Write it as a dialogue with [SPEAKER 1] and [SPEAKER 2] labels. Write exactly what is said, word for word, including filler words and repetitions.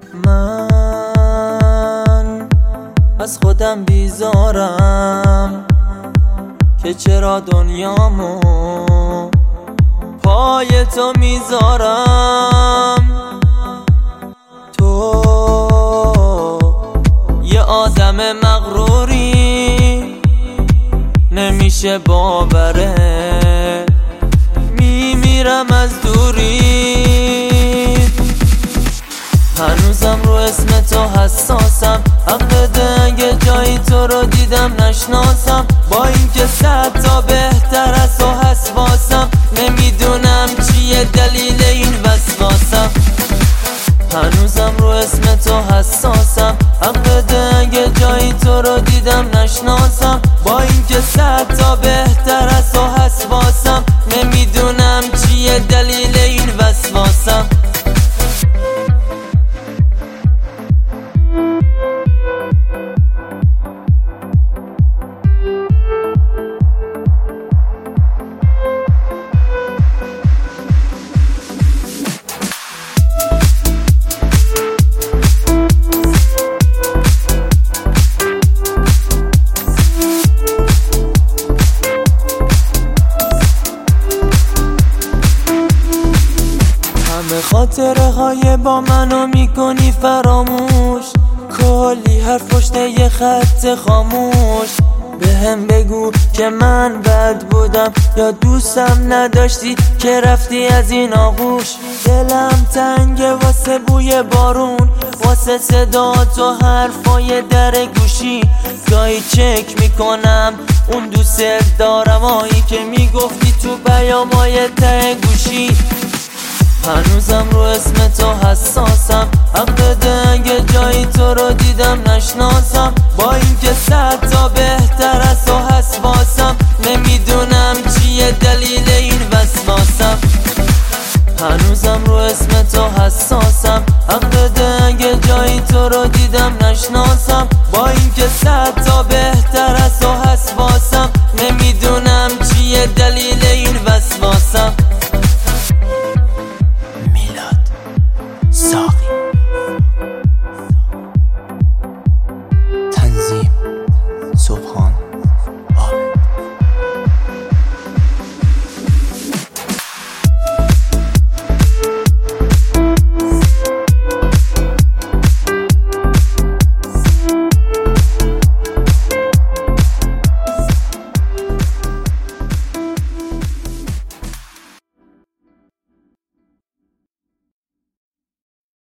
[SPEAKER 1] من از خودم بیزارم که چرا دنیامو پای تو میذارم. تو یه آدم مغروری نمیشه باوره، میمیرم از دوری. هنوزم رو اسم تو حساسم، حق بده اگه جایی تو رو دیدم نشناسم. با اینکه صد تا بهتر از تو حساسم، نمیدونم چیه دلیل این وسواسم. هنوزم رو اسم تو حساسم، حق بده اگه جایی تو رو دیدم نشناسم. با اینکه صد تا بهتر از تو حساسم، نمیدونم چیه دلیل این وسواسم. خاطره های با منو میکنی فراموش، کلی حرف پشت یه خط خاموش. به هم بگو که من بد بودم یا دوستم نداشتی که رفتی از این آغوش. دلم تنگه واسه بوی بارون، واسه صدا تو حرفای در گوشی. گاهی چک میکنم اون دوست دارم هایی که میگفتی تو پیامای ته گوشی. هنوزم رو اسم تو حساس